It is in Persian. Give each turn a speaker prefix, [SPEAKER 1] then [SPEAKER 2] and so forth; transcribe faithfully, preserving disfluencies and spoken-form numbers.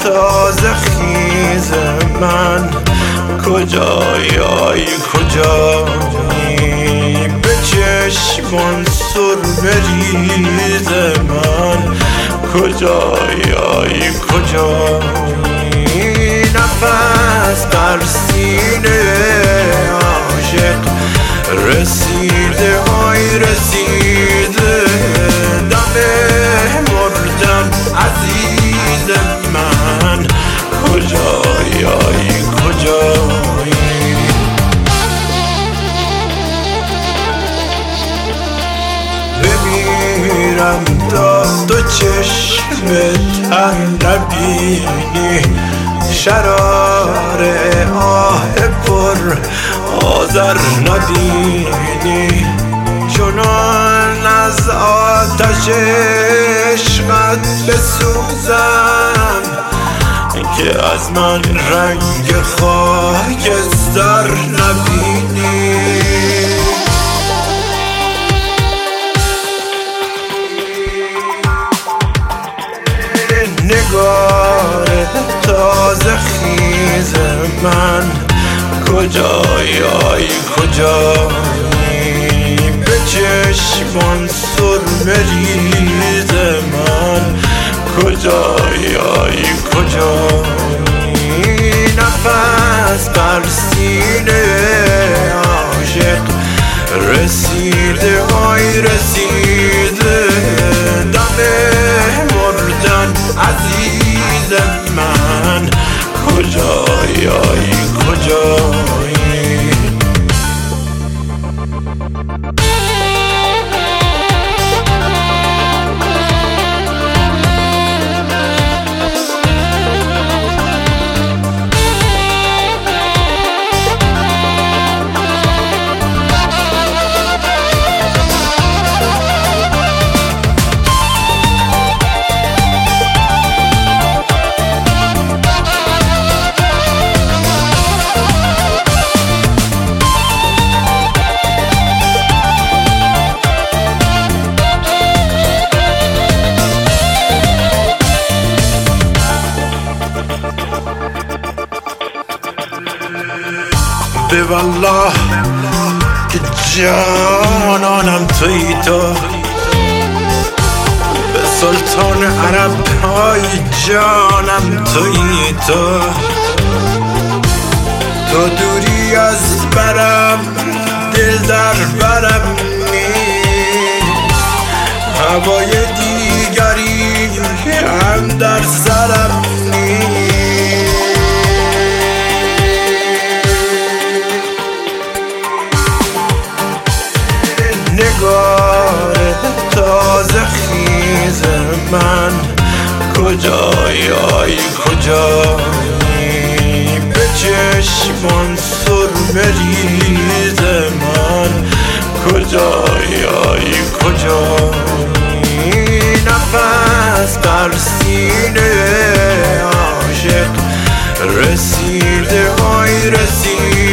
[SPEAKER 1] تازه خیز من، کجایی آی کجایی؟ به چشمان سرمه ریز من، کجایی آی کجایی؟ نفس بر سینه عاشق رسیده آی رسیده، دم مردن عزیز من، کجایی آی کجایی؟ بمیرم تا تو چشم تر نبینی، شرار آه پر آذر نبینی، چنان از آتش عشقت بسوزم که از من رنگ خاکستر نبینی. نگار تازه خیز من، کجایی آی کجایی؟ به چشمان سرمه ریز من، کجایی آی کجایی؟ نفس بر سینه عاشق رسیده آی رسیده، دم مردن عزیز من، کجایی آی کجایی؟ به والله که جانانم توی تو، به سلطان عرب های جانم توی تو، تو دوری از برم دل در برم نیست، هوای دیگری هم در سرم نیست. نگار تازه خیز من، کجایی آی کجایی؟ به چشمان سرمه ریز من، کجایی آی کجایی؟ نفس بر سینه عاشق رسیده آی رسیده،